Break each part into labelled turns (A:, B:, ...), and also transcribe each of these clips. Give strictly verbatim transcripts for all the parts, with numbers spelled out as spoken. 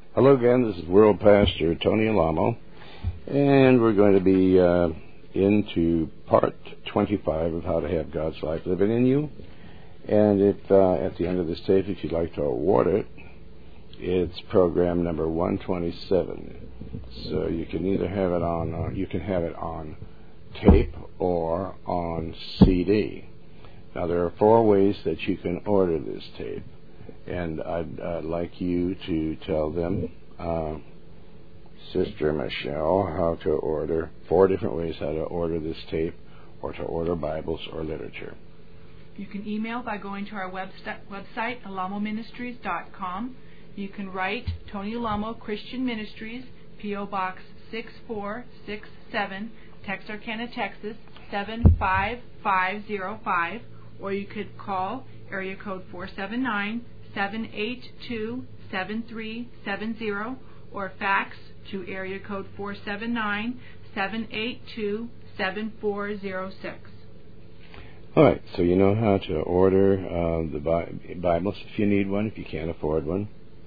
A: Hello again, this is World Pastor Tony Alamo, and we're going to be uh, into part twenty-five of How to Have God's Life Living in You. And if uh, at the end of this tape, if you'd like to award it, it's program number one twenty-seven. So you can either have it on, uh, you can have it on tape or on C D. Now there are four ways that you can order this tape. And I'd uh, like you to tell them, uh, Sister Michelle, how to order, four different ways how to order this tape or to order Bibles or literature.
B: You can email by going to our website, website alamo ministries dot com. You can write Tony Alamo Christian Ministries, P O Box six four six seven, Texarkana, Texas seven five five zero five, or you could call area code four seven nine, seven eight two, seven three seven zero, or fax to area code four seven nine, seven eight two, seven four zero six.
A: All right, so you know how to order uh, the Bi- Bibles if you need one, if you can't afford one.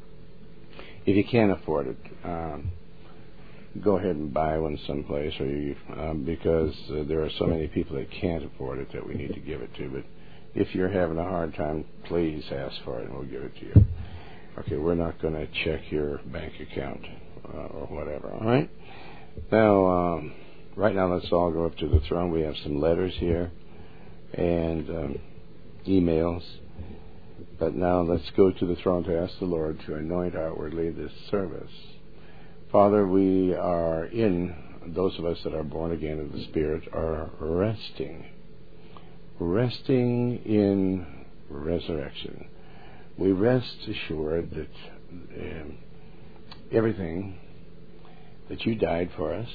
A: If you can't afford it, um, go ahead and buy one someplace, or you, um, because uh, there are so many people that can't afford it that we need to give it to. But if you're having a hard time, please ask for it and we'll give it to you. Okay, we're not going to check your bank account uh, or whatever, all right? Now, um, right now, let's all go up to the throne. We have some letters here and um, emails. But now let's go to the throne to ask the Lord to anoint outwardly this service. Father, we are in, those of us that are born again of the Spirit, are resting. Resting in resurrection. We rest assured that um, everything, that you died for us,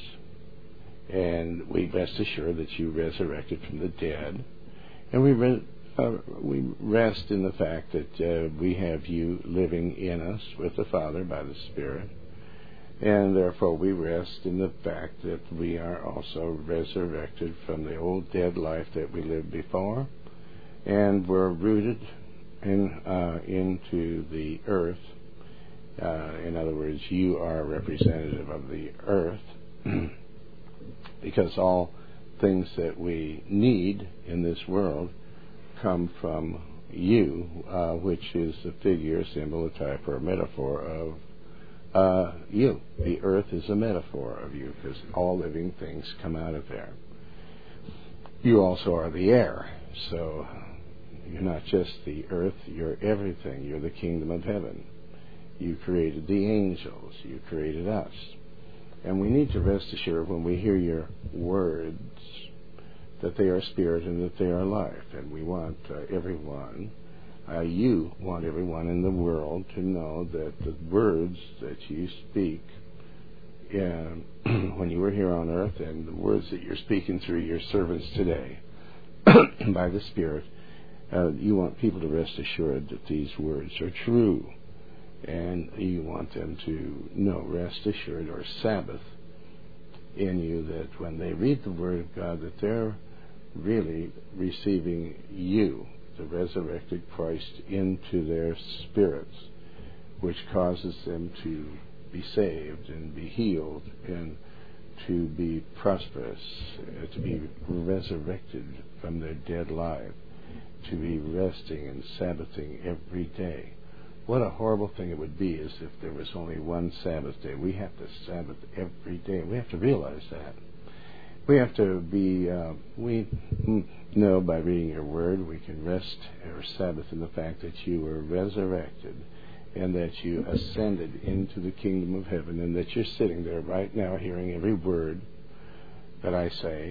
A: and we rest assured that you resurrected from the dead, and we re- uh, we rest in the fact that uh, we have you living in us with the Father by the Spirit, and therefore we rest in the fact that we are also resurrected from the old dead life that we lived before, and we're rooted in uh, into the earth. Uh, in other words, you are a representative of the earth, because all things that we need in this world come from you, uh, which is a figure, a symbol, a type, or a metaphor of Uh, you. The earth is a metaphor of you because all living things come out of there. You also are the air, so you're not just the earth, you're everything. You're the kingdom of heaven. You created the angels. You created us. And we need to rest assured when we hear your words that they are spirit and that they are life. And we want uh, everyone Uh, you want everyone in the world to know that the words that you speak uh, when you were here on earth and the words that you're speaking through your servants today by the Spirit, uh, you want people to rest assured that these words are true. And you want them to know, rest assured, or Sabbath in you, that when they read the Word of God, that they're really receiving you, the resurrected Christ, into their spirits, which causes them to be saved and be healed and to be prosperous, uh, to be resurrected from their dead life, to be resting and Sabbathing every day. What a horrible thing it would be as if there was only one Sabbath day. We have to Sabbath every day. We have to realize that. We have to be, uh, we know by reading your word, we can rest or Sabbath in the fact that you were resurrected and that you ascended into the kingdom of heaven, and that you're sitting there right now hearing every word that I say.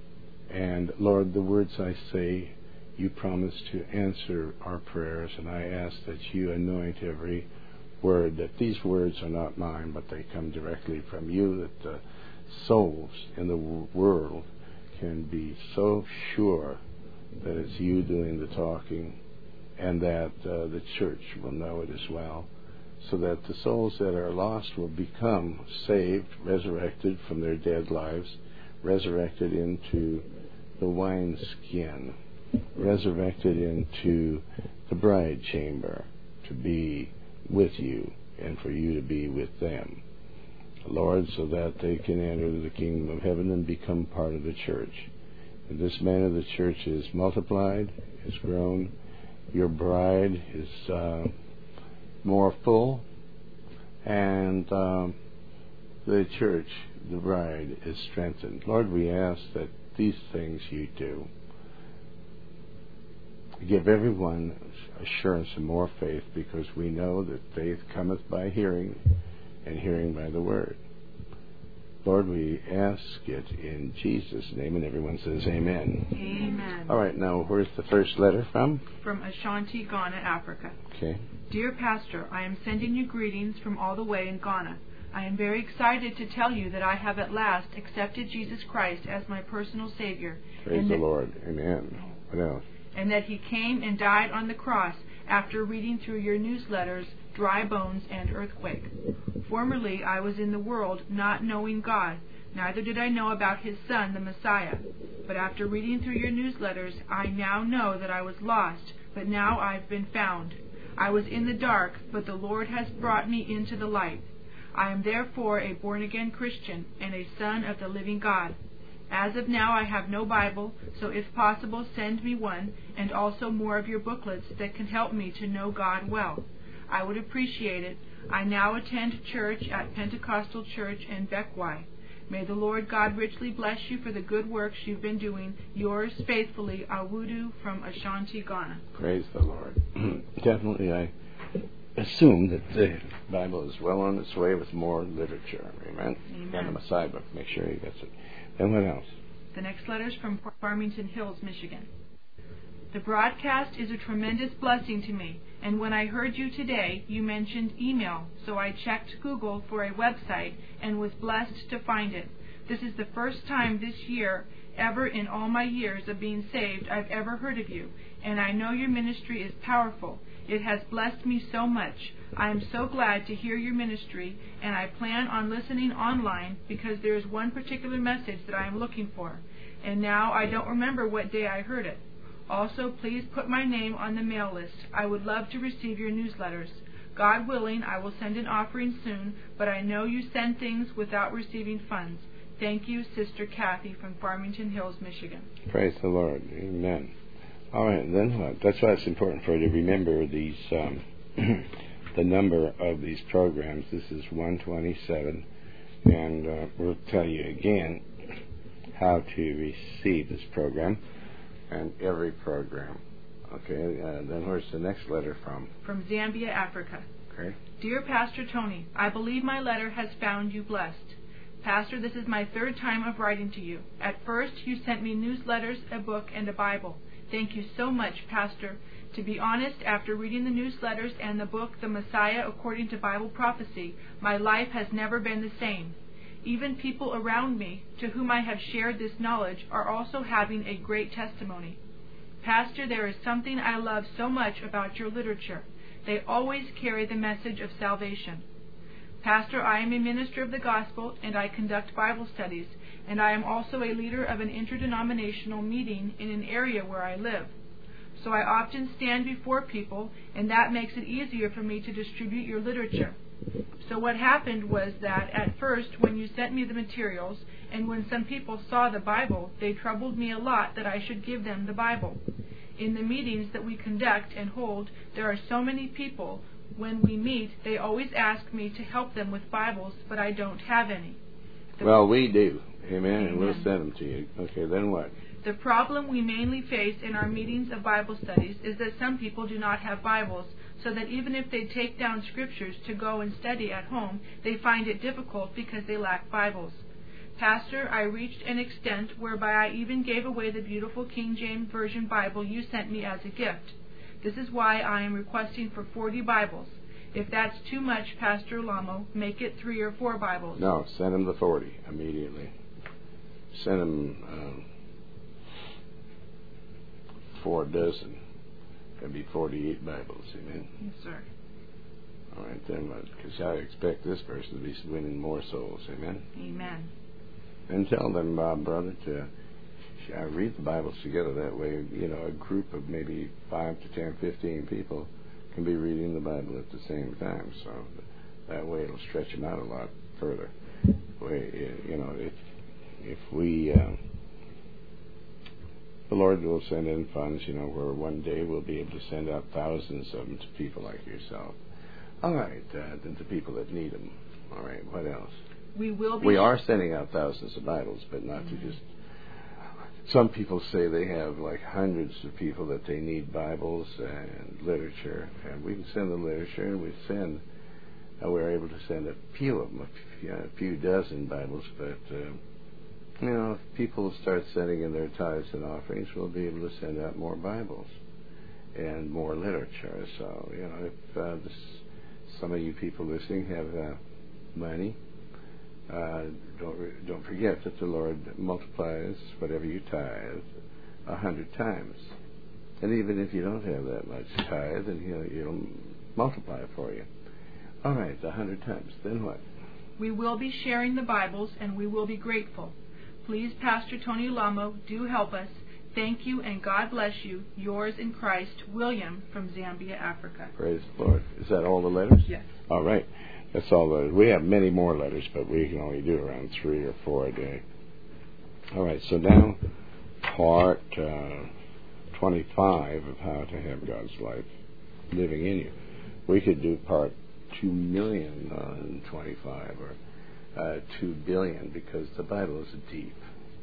A: And Lord, the words I say, you promise to answer our prayers, and I ask that you anoint every word, that these words are not mine, but they come directly from you, that the souls in the world can be so sure that it's you doing the talking, and that uh, the church will know it as well, so that the souls that are lost will become saved, resurrected from their dead lives, resurrected into the wineskin, resurrected into the bride chamber to be with you and for you to be with them, Lord, so that they can enter the kingdom of heaven and become part of the church. In this manner, the church is multiplied, is grown. Your bride is uh, more full, and um, the church, the bride, is strengthened. Lord, we ask that these things you do give everyone assurance and more faith, because we know that faith cometh by hearing, and hearing by the word. Lord, we ask it in Jesus' name, and everyone says amen.
B: Amen.
A: All right, now where's the first letter from?
B: From Ashanti, Ghana, Africa.
A: Okay.
B: Dear Pastor, I am sending you greetings from all the way in Ghana. I am very excited to tell you that I have at last accepted Jesus Christ as my personal Savior.
A: Praise the Lord. Amen. What else?
B: And that He came and died on the cross after reading through your newsletters, Dry Bones and Earthquake. Formerly I was in the world not knowing God, neither did I know about His Son, the Messiah. But after reading through your newsletters, I now know that I was lost, but now I've been found. I was in the dark, but the Lord has brought me into the light. I am therefore a born-again Christian and a son of the living God. As of now, I have no Bible, so if possible, send me one, and also more of your booklets that can help me to know God well. I would appreciate it. I now attend church at Pentecostal Church in Bekwai. May the Lord God richly bless you for the good works you've been doing. Yours faithfully, Awudu from Ashanti, Ghana.
A: Praise the Lord. Definitely, I assume that the Bible is well on its way with more literature. Amen.
B: Amen.
A: And the Messiah book. Make sure he gets it. And what else?
B: The next letter is from Farmington Hills, Michigan. The broadcast is a tremendous blessing to me, and when I heard you today, you mentioned email, so I checked Google for a website and was blessed to find it. This is the first time this year, ever in all my years of being saved, I've ever heard of you, and I know your ministry is powerful. It has blessed me so much. I am so glad to hear your ministry, and I plan on listening online because there is one particular message that I am looking for, and now I don't remember what day I heard it. Also, please put my name on the mail list. I would love to receive your newsletters. God willing, I will send an offering soon, but I know you send things without receiving funds. Thank you, Sister Kathy from Farmington Hills, Michigan.
A: Praise the Lord. Amen. All right, then what? That's why it's important for you to remember these, um, the number of these programs. This is one twenty-seven, and uh, we'll tell you again how to receive this program and every program. Okay, uh, then where's the next letter from?
B: From Zambia, Africa.
A: Okay.
B: Dear Pastor Tony, I believe my letter has found you blessed. Pastor, this is my third time of writing to you. At first, you sent me newsletters, a book, and a Bible. Thank you so much, Pastor. To be honest, after reading the newsletters and the book, The Messiah According to Bible Prophecy, my life has never been the same. Even people around me, to whom I have shared this knowledge, are also having a great testimony. Pastor, there is something I love so much about your literature. They always carry the message of salvation. Pastor, I am a minister of the gospel, and I conduct Bible studies, and I am also a leader of an interdenominational meeting in an area where I live. So I often stand before people, and that makes it easier for me to distribute your literature. So what happened was that at first, when you sent me the materials, and when some people saw the Bible, they troubled me a lot that I should give them the Bible. In the meetings that we conduct and hold, there are so many people. When we meet, they always ask me to help them with Bibles, but I don't have any. The
A: well, we do. Amen,
B: Amen.
A: And we'll send them to you. Okay, then what?
B: The problem we mainly face in our meetings of Bible studies is that some people do not have Bibles, so that even if they take down scriptures to go and study at home, they find it difficult because they lack Bibles. Pastor, I reached an extent whereby I even gave away the beautiful King James Version Bible you sent me as a gift. This is why I am requesting for forty Bibles. If that's too much, Pastor Lamo, make it three or four Bibles.
A: No, send them the forty immediately. Send them um, four dozen. That'd be forty-eight Bibles, amen?
B: Yes, sir.
A: All right, then, because I expect this person to be winning more souls, amen?
B: Amen.
A: And tell them, uh, brother, to uh, read the Bibles together. That way, you know, a group of maybe five to ten, fifteen people can be reading the Bible at the same time. So That way it'll stretch them out a lot further. We, you know, if, if we, uh, the Lord will send in funds, you know, where one day we'll be able to send out thousands of them to people like yourself. All right, uh, then to people that need them. All right, what else?
B: We will be.
A: We are sending out thousands of Bibles, but not mm-hmm. to just. Some people say they have like hundreds of people that they need Bibles and literature, and we can send the literature, and we send. Uh, we're able to send a few of them, a few, a few dozen Bibles, but uh, you know, if people start sending in their tithes and offerings, we'll be able to send out more Bibles and more literature. So, you know, if uh, this, some of you people listening have uh, money, uh, don't re- don't forget that the Lord multiplies whatever you tithe a hundred times. And even if you don't have that much tithe, then he'll, he'll multiply it for you. All right, a hundred times. Then what?
B: We will be sharing the Bibles, and we will be grateful. Please, Pastor Tony Lamo, do help us. Thank you, and God bless you. Yours in Christ, William from Zambia, Africa.
A: Praise the Lord. Is that all the letters?
B: Yes.
A: All right. That's all the letters. We have many more letters, but we can only do around three or four a day. All right, so now part uh, twenty-five of how to have God's life living in you. We could do part two million uh, twenty-five or uh, two billion, because the Bible is deep.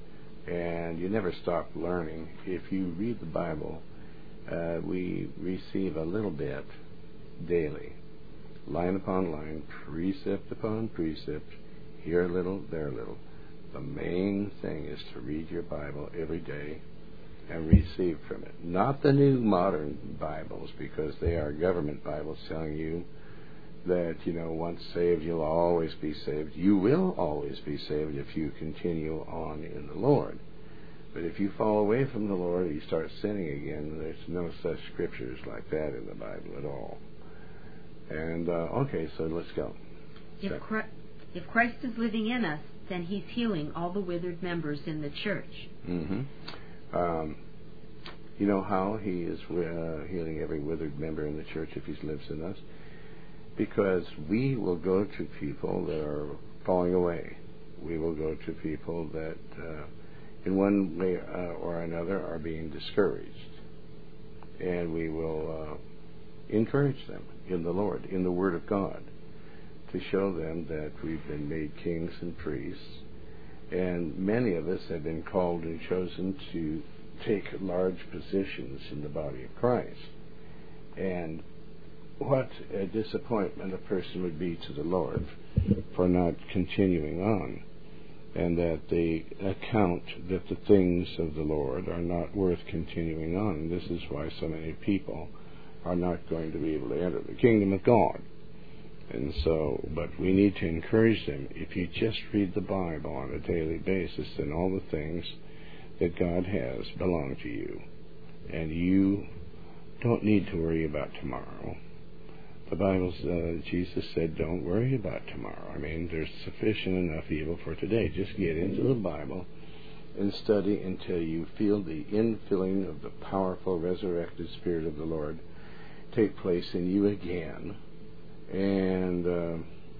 A: And you never stop learning. If you read the Bible, uh, we receive a little bit daily, line upon line, precept upon precept, here a little, there a little. The main thing is to read your Bible every day and receive from it. Not the new modern Bibles, because they are government Bibles telling you that, you know, once saved, you'll always be saved. You will always be saved if you continue on in the Lord. But if you fall away from the Lord or you start sinning again, there's no such scriptures like that in the Bible at all. And, uh, okay, so let's go.
C: If Christ, if Christ is living in us, then he's healing all the withered members in the church.
A: Mm-hmm. Um, you know how he is uh, healing every withered member in the church if he lives in us? Because we will go to people that are falling away. We will go to people that, uh, in one way uh, or another, are being discouraged. And we will uh, encourage them in the Lord, in the Word of God, to show them that we've been made kings and priests. And many of us have been called and chosen to take large positions in the body of Christ. And what a disappointment a person would be to the Lord for not continuing on, and that they account that the things of the Lord are not worth continuing on. This is why so many people are not going to be able to enter the kingdom of God. And so, but we need to encourage them. If you just read the Bible on a daily basis, then all the things that God has belong to you, and you don't need to worry about tomorrow. The Bible, uh, Jesus said, don't worry about tomorrow. I mean, there's sufficient enough evil for today. Just get into the Bible and study until you feel the infilling of the powerful resurrected Spirit of the Lord take place in you again, and uh,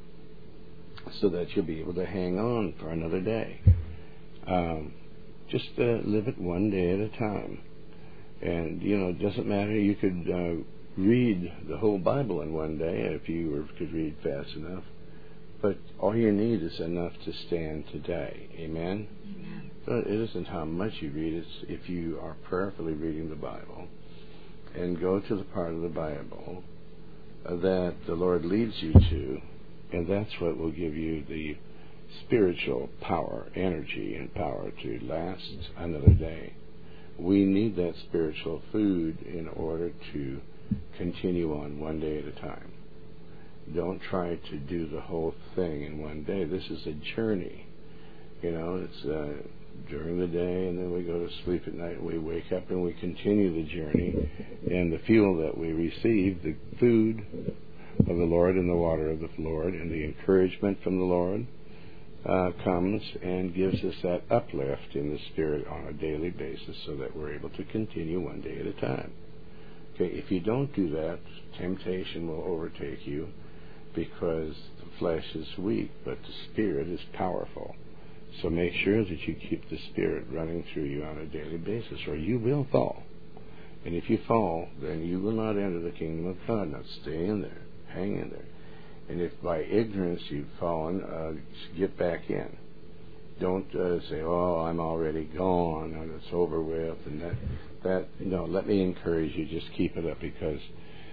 A: so that you'll be able to hang on for another day. Um, just uh, live it one day at a time. And, you know, it doesn't matter. You could uh, read the whole Bible in one day if you were, could read fast enough. But all you need is enough to stand today. Amen?
C: Amen.
A: So it isn't how much you read. It's if you are prayerfully reading the Bible and go to the part of the Bible uh, that the Lord leads you to, and that's what will give you the spiritual power, energy, and power to last another day. We need that spiritual food in order to continue on one day at a time. Don't try to do the whole thing in one day. This is a journey. You know, it's uh, during the day, and then we go to sleep at night, and we wake up and we continue the journey. And the fuel that we receive, the food of the Lord and the water of the Lord and the encouragement from the Lord, Uh, comes and gives us that uplift in the Spirit on a daily basis so that we're able to continue one day at a time. Okay, if you don't do that, temptation will overtake you, because the flesh is weak, but the Spirit is powerful. So make sure that you keep the Spirit running through you on a daily basis, or you will fall. And if you fall, then you will not enter the kingdom of God. Now stay in there. Hang in there. And if by ignorance you've fallen, uh, get back in. Don't uh, say, oh, I'm already gone, and it's over with, and that, that, no, let me encourage you, just keep it up, because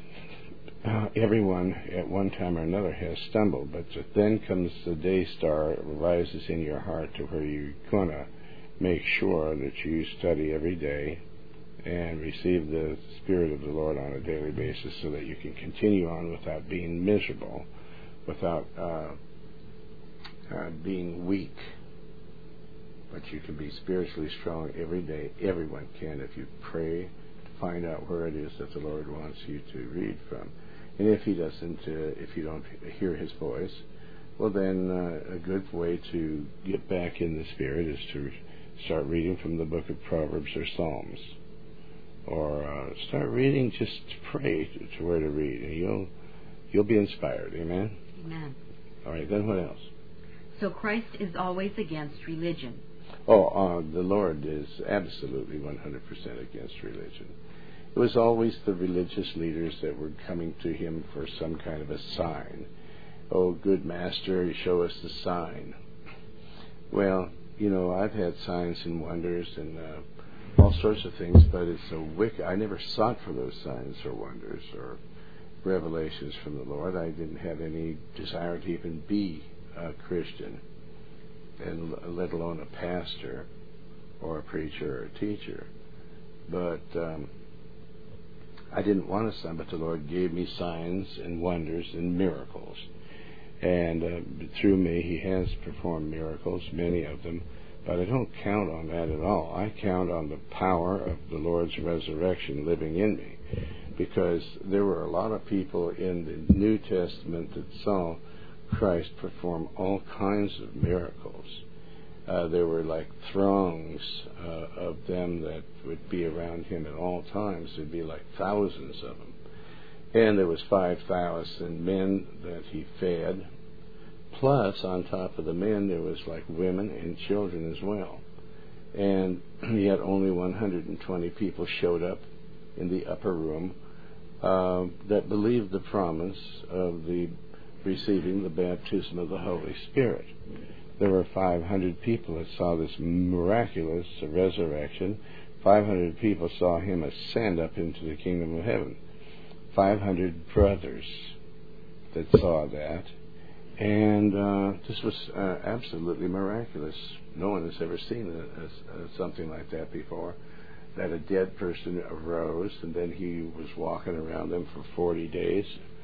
A: uh, everyone at one time or another has stumbled, but then comes the day star rises in your heart to where you're going to make sure that you study every day and receive the Spirit of the Lord on a daily basis so that you can continue on without being miserable, without uh, uh, being weak. But you can be spiritually strong every day. Everyone can if you pray to find out where it is that the Lord wants you to read from. And if He doesn't, uh, if you don't hear His voice, well then uh, a good way to get back in the Spirit is to start reading from the book of Proverbs or Psalms. Or uh, start reading, just pray to, to where to read, and you'll you'll be inspired. Amen?
C: Amen.
A: All right, then what else?
C: So Christ is always against religion.
A: Oh, uh, the Lord is absolutely one hundred percent against religion. It was always the religious leaders that were coming to Him for some kind of a sign. Oh, good Master, show us the sign. Well, you know, I've had signs and wonders and uh, all sorts of things, but it's so wicked. I never sought for those signs or wonders or revelations from the Lord. I didn't have any desire to even be a Christian, and let alone a pastor or a preacher or a teacher. But um, I didn't want a sign, but the Lord gave me signs and wonders and miracles. And uh, through me, He has performed miracles, many of them. But I don't count on that at all. I count on the power of the Lord's resurrection living in me. Because there were a lot of people in the New Testament that saw Christ perform all kinds of miracles. Uh, there were like throngs uh, of them that would be around Him at all times. There'd be like thousands of them. And there was five thousand men that He fed. Plus, on top of the men, there was like women and children as well. And yet only one hundred twenty people showed up in the upper room uh, that believed the promise of the receiving the baptism of the Holy Spirit. There were five hundred people that saw this miraculous resurrection. five hundred people saw Him ascend up into the kingdom of heaven. five hundred brothers that saw that. And uh, this was uh, absolutely miraculous. No one has ever seen a, a, a, something like that before, that a dead person arose, and then He was walking around them for forty days.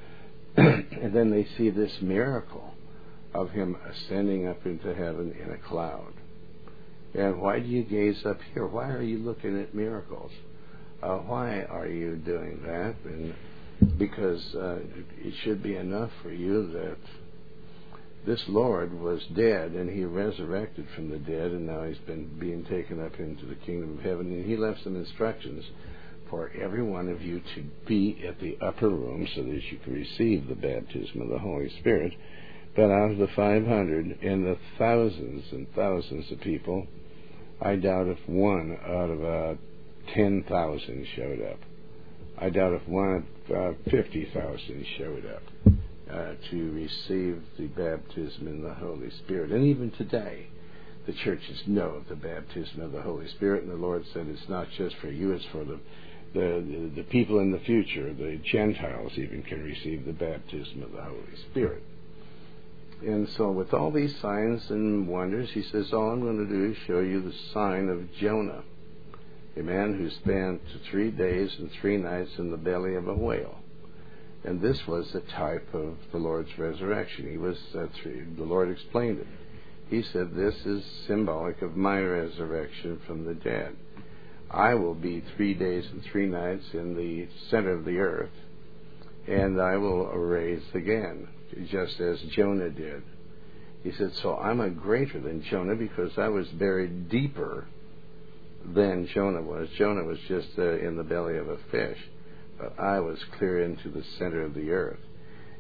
A: And then they see this miracle of Him ascending up into heaven in a cloud. And why do you gaze up here? Why are you looking at miracles? Uh, why are you doing that? And because uh, it should be enough for you that this Lord was dead, and He resurrected from the dead, and now He's been being taken up into the kingdom of heaven. And He left some instructions for every one of you to be at the upper room so that you can receive the baptism of the Holy Spirit. But out of the five hundred and the thousands and thousands of people, I doubt if one out of uh, ten thousand showed up. I doubt if one of uh, fifty thousand showed up. Uh, to receive the baptism in the Holy Spirit. And even today, the churches know of the baptism of the Holy Spirit, and the Lord said it's not just for you, it's for the the, the, the people in the future. The Gentiles even can receive the baptism of the Holy Spirit. And so with all these signs and wonders, He says, all I'm going to do is show you the sign of Jonah, a man who spent three days and three nights in the belly of a whale. And this was a type of the Lord's resurrection. He was, uh, three, the Lord explained it. He said, this is symbolic of my resurrection from the dead. I will be three days and three nights in the center of the earth, and I will arise again, just as Jonah did. He said, so I'm a greater than Jonah because I was buried deeper than Jonah was. Jonah was just uh, in the belly of a fish. But I was clear into the center of the earth.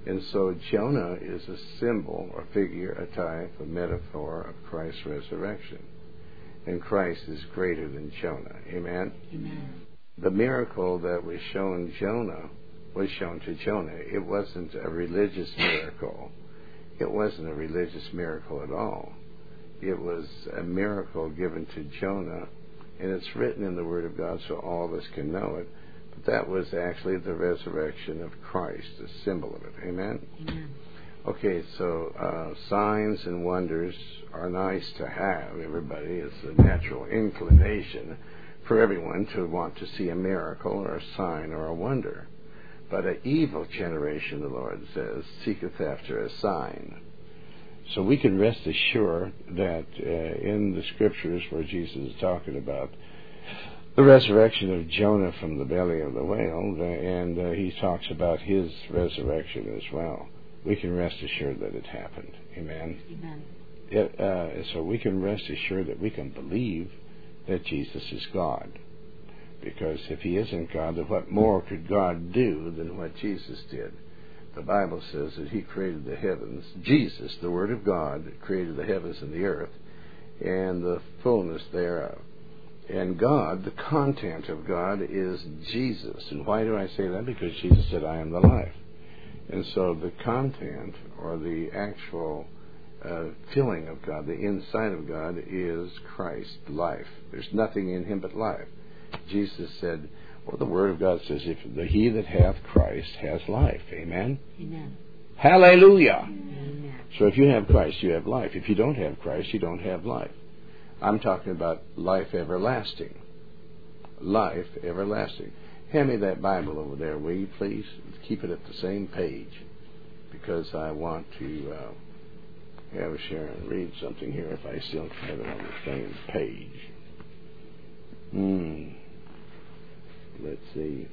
A: And so Jonah is a symbol, or figure, a type, a metaphor of Christ's resurrection. And Christ is greater than Jonah. Amen?
C: Amen.
A: The miracle that was shown Jonah was shown to Jonah. It wasn't a religious miracle. It wasn't a religious miracle at all. It was a miracle given to Jonah, and it's written in the Word of God so all of us can know it. But that was actually the resurrection of Christ, a symbol of it. Amen?
C: Amen.
A: Okay, so uh, signs and wonders are nice to have, everybody. It's a natural inclination for everyone to want to see a miracle or a sign or a wonder. But an evil generation, the Lord says, seeketh after a sign. So we can rest assured that uh, in the Scriptures where Jesus is talking about the resurrection of Jonah from the belly of the whale, and uh, he talks about his resurrection as well, we can rest assured that it happened. Amen?
C: Amen.
A: It, uh, so we can rest assured that we can believe that Jesus is God. Because if he isn't God, then what more could God do than what Jesus did? The Bible says that he created the heavens. Jesus, the Word of God, created the heavens and the earth and the fullness thereof. And God, the content of God, is Jesus. And why do I say that? Because Jesus said, I am the life. And so the content, or the actual uh, filling of God, the inside of God, is Christ, life. There's nothing in him but life. Jesus said, well, the Word of God says, if the he that hath Christ has life. Amen?
C: Amen.
A: Hallelujah!
C: Amen.
A: So if you have Christ, you have life. If you don't have Christ, you don't have life. I'm talking about life everlasting. Life everlasting. Hand me that Bible over there, will you please? Keep it at the same page, because I want to uh, have Sharon read something here if I still have it on the same page. Hmm. Let's see.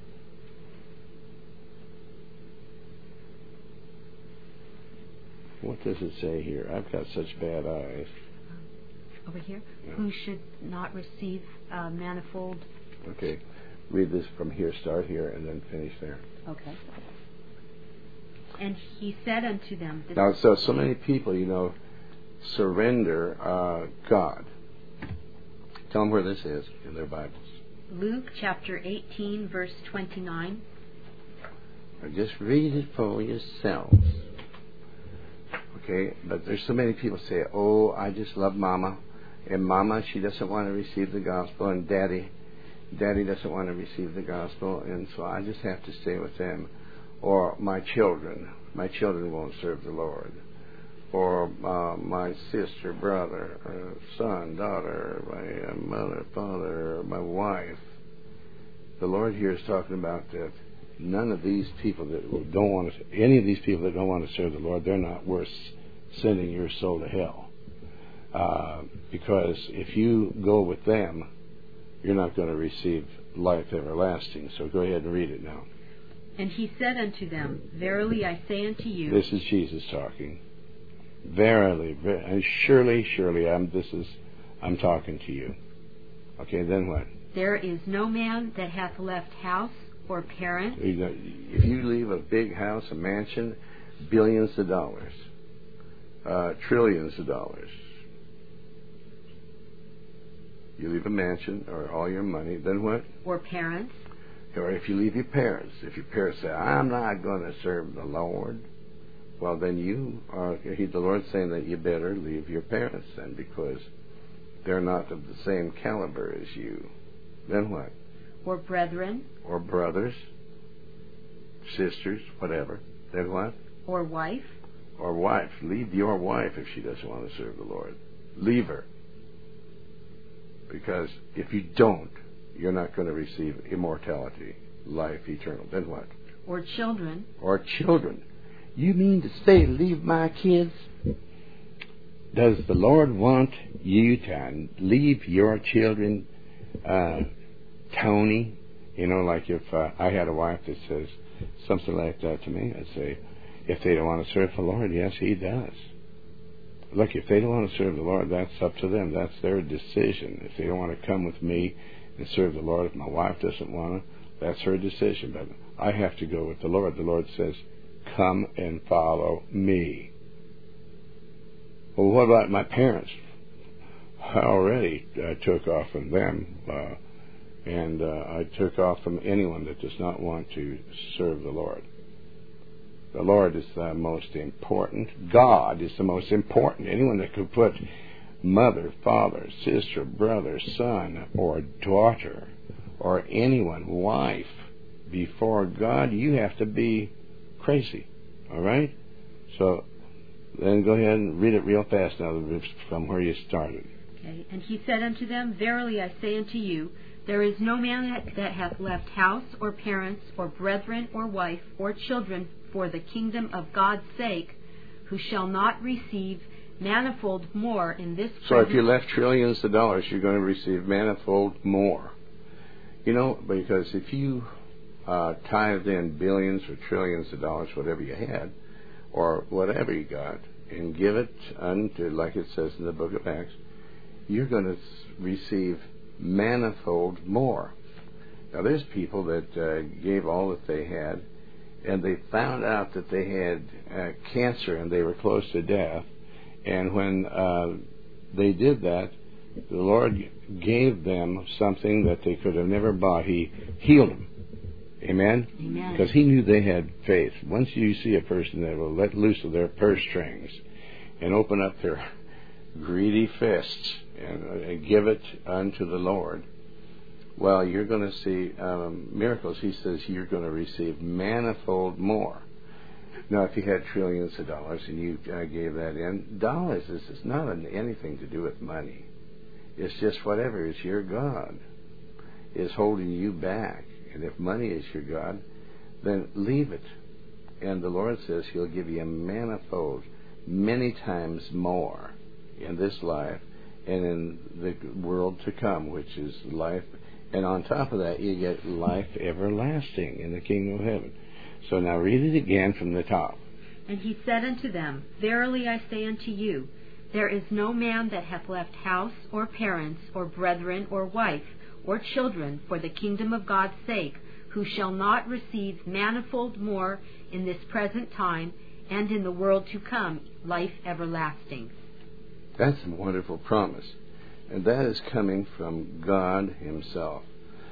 A: What does it say here? I've got such bad eyes.
C: Over here.
A: Yeah.
C: Who should not receive uh, manifold.
A: Okay. Read this from here, start here, and then finish there.
C: Okay. And he said unto them... This
A: Now, so, so many people, you know, surrender uh, God. Tell them where this is in their Bibles.
C: Luke chapter eighteen, verse twenty-nine.
A: Or just read it for yourselves. Okay, but there's so many people say, oh, I just love Mama. And Mama, she doesn't want to receive the gospel. And Daddy, Daddy doesn't want to receive the gospel. And so I just have to stay with them. Or my children. My children won't serve the Lord. Or uh, my sister, brother, or son, daughter, my uh, mother, father, or my wife. The Lord here is talking about that none of these people that don't want to, any of these people that don't want to serve the Lord, they're not worth sending your soul to hell. Uh, because if you go with them, you're not going to receive life everlasting. So go ahead and read it now.
C: And he said unto them, Verily I say unto you...
A: This is Jesus talking. Verily, ver- and surely, surely, I'm, this is, I'm talking to you. Okay, then what?
C: There is no man that hath left house or parent.
A: If you leave a big house, a mansion, billions of dollars, uh, trillions of dollars, you leave a mansion or all your money, then what?
C: Or parents.
A: Or if you leave your parents, if your parents say, I'm not going to serve the Lord, well, then you are, he, the Lord's saying that you better leave your parents then, because they're not of the same caliber as you. Then what?
C: Or brethren.
A: Or brothers, sisters, whatever. Then what?
C: Or wife.
A: Or wife. Leave your wife if she doesn't want to serve the Lord. Leave her. Because if you don't, you're not going to receive immortality, life eternal. Then what?
C: Or children.
A: Or children. You mean to say, leave my kids? Does the Lord want you to leave your children, uh, Tony? You know, like if uh, I had a wife that says something like that to me, I'd say, if they don't want to serve the Lord, yes, he does. Look, if they don't want to serve the Lord, that's up to them. That's their decision. If they don't want to come with me and serve the Lord, if my wife doesn't want to, that's her decision. But I have to go with the Lord. The Lord says, come and follow me. Well, what about my parents? I already uh, took off from them, uh, and uh, I took off from anyone that does not want to serve the Lord. The Lord is the most important. God is the most important. Anyone that could put mother, father, sister, brother, son, or daughter, or anyone, wife, before God, you have to be crazy. All right? So then go ahead and read it real fast now from where you started.
C: Okay. And he said unto them, Verily I say unto you, there is no man that, that hath left house, or parents, or brethren, or wife, or children, for the kingdom of God's sake, who shall not receive manifold more in this present...
A: So if you left trillions of dollars, you're going to receive manifold more. You know, because if you uh, tithed in billions or trillions of dollars, whatever you had, or whatever you got, and give it unto, like it says in the book of Acts, you're going to receive manifold more. Now, there's people that uh, gave all that they had, and they found out that they had uh, cancer and they were close to death. And when uh, they did that, the Lord gave them something that they could have never bought. He healed them. Amen?
C: Amen.
A: Because He knew they had faith. Once you see a person that will let loose of their purse strings and open up their greedy fists and, uh, and give it unto the Lord, well, you're going to see um, miracles. He says you're going to receive manifold more. Now, if you had trillions of dollars and you uh, gave that in, dollars is, is not an, anything to do with money. It's just whatever is your God is holding you back. And if money is your God, then leave it. And the Lord says He'll give you a manifold, many times more in this life and in the world to come, which is life. And on top of that, you get life everlasting in the kingdom of heaven. So now read it again from the top.
C: And he said unto them, Verily I say unto you, there is no man that hath left house, or parents, or brethren, or wife, or children, for the kingdom of God's sake, who shall not receive manifold more in this present time, and in the world to come, life everlasting.
A: That's a wonderful promise. And that is coming from God Himself.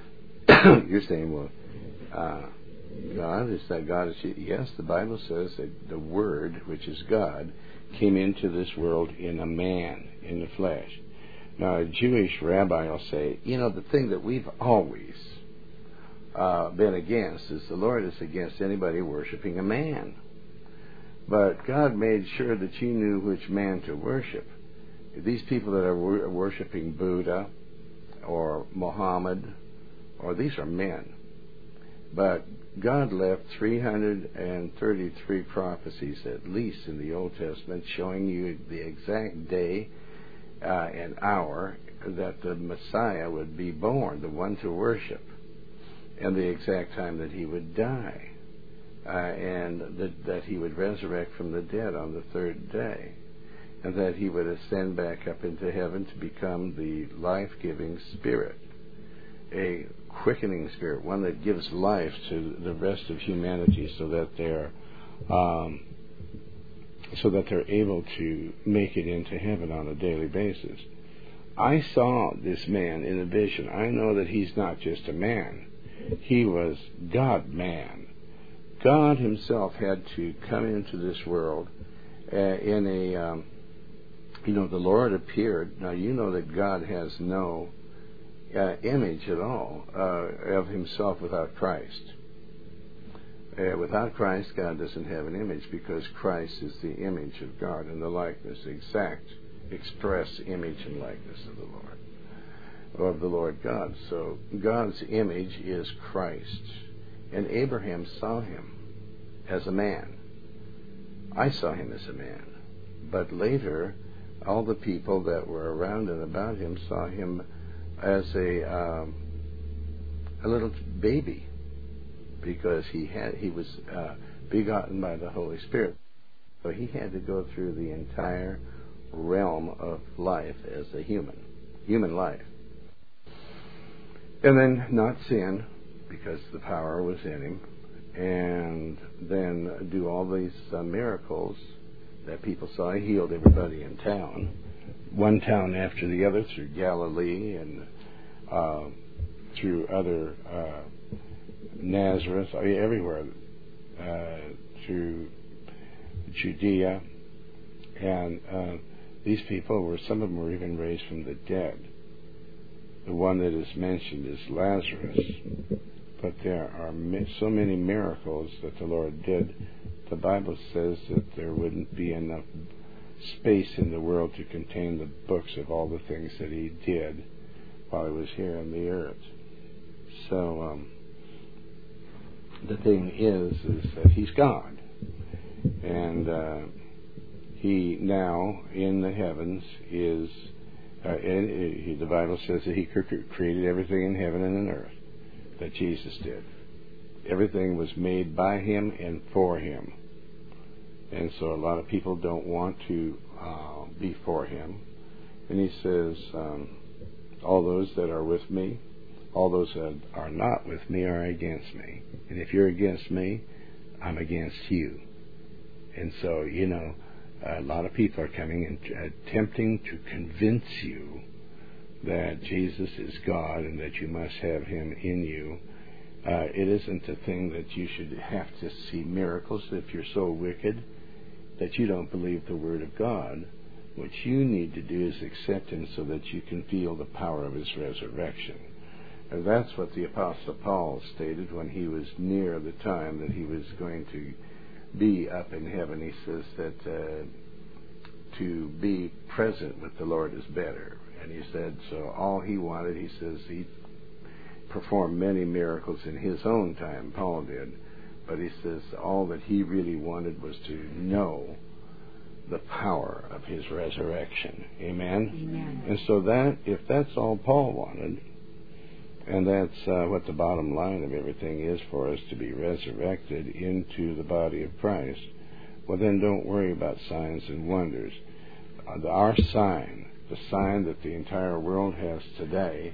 A: You're saying, well, uh, God, is that God? Is yes, the Bible says that the Word, which is God, came into this world in a man, in the flesh. Now, a Jewish rabbi will say, you know, the thing that we've always uh, been against is the Lord is against anybody worshiping a man. But God made sure that you knew which man to worship. These people that are wor- worshiping Buddha or Muhammad, or these are men. But God left three hundred thirty-three prophecies, at least in the Old Testament, showing you the exact day uh, and hour that the Messiah would be born, the one to worship, and the exact time that He would die, uh, and that, that He would resurrect from the dead on the third day, and that He would ascend back up into heaven to become the life-giving Spirit, a quickening Spirit, one that gives life to the rest of humanity, so that they're um, so that they're able to make it into heaven on a daily basis. I saw this man in a vision. I know that he's not just a man. He was God-man. God Himself had to come into this world uh, in a, um, you know, the Lord appeared. Now, you know that God has no uh, image at all uh, of Himself without Christ. Uh, without Christ, God doesn't have an image, because Christ is the image of God and the likeness, the exact express image and likeness of the Lord, of the Lord God. So God's image is Christ. And Abraham saw Him as a man. I saw Him as a man. But later, all the people that were around and about Him saw Him as a um, a little baby, because he had he was uh, begotten by the Holy Spirit. So He had to go through the entire realm of life as a human, human life. And then not sin, because the power was in Him, and then do all these uh, miracles that people saw. He healed everybody in town, one town after the other, through Galilee and uh, through other uh, Nazareth, I mean, everywhere, uh, through Judea, and uh, these people were, some of them were even raised from the dead. The one that is mentioned is Lazarus, but there are so many miracles that the Lord did. The Bible says that there wouldn't be enough space in the world to contain the books of all the things that he did while he was here on the earth. So um, the thing is, is that he's God, and uh, he now in the heavens is. Uh, and he, the Bible says that he created everything in heaven and in earth, that Jesus did. Everything was made by him and for him. And so a lot of people don't want to uh, be for him. And he says, um, all those that are with me, all those that are not with me are against me. And if you're against me, I'm against you. And so, you know, a lot of people are coming and attempting to convince you that Jesus is God and that you must have him in you. Uh, it isn't a thing that you should have to see miracles if you're so wicked that you don't believe the Word of God. What you need to do is accept him so that you can feel the power of his resurrection. And that's what the Apostle Paul stated when he was near the time that he was going to be up in heaven. He says that uh, to be present with the Lord is better. And he said, so all he wanted, he says, he performed many miracles in his own time, Paul did, but he says all that he really wanted was to know the power of his resurrection. Amen?
C: Amen.
A: And so that, if that's all Paul wanted, and that's uh, what the bottom line of everything is, for us to be resurrected into the body of Christ, well then don't worry about signs and wonders. Uh, our sign, the sign that the entire world has today,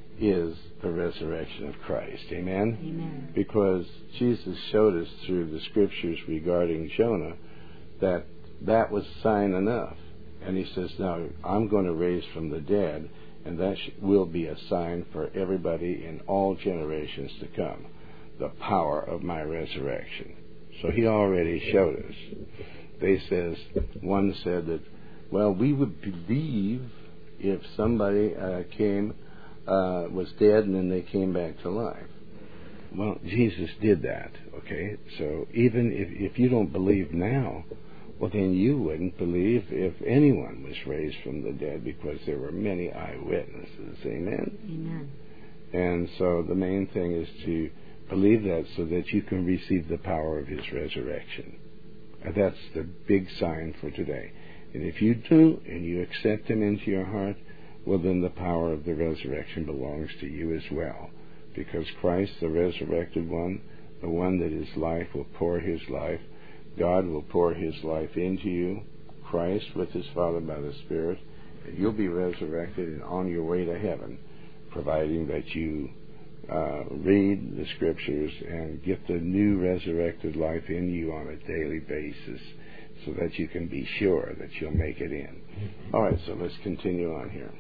A: is the resurrection of Christ. Amen?
C: Amen.
A: Because Jesus showed us through the scriptures regarding Jonah that that was sign enough. And he says, now I'm going to raise from the dead, and that will be a sign for everybody in all generations to come, the power of my resurrection. So he already showed us. They says, one said that, well, we would believe if somebody uh, came, uh, was dead, and then they came back to life. Well, Jesus did that, okay? So even if, if you don't believe now, well, then you wouldn't believe if anyone was raised from the dead, because there were many eyewitnesses. Amen?
C: Amen.
A: And so the main thing is to believe that so that you can receive the power of his resurrection. And that's the big sign for today. And if you do, and you accept him into your heart, well, then the power of the resurrection belongs to you as well. Because Christ, the resurrected one, the one that is life, will pour his life. God will pour his life into you, Christ with his Father by the Spirit, and you'll be resurrected and on your way to heaven, providing that you uh, read the Scriptures and get the new resurrected life in you on a daily basis, so that you can be sure that you'll make it in. All right, so let's continue on here.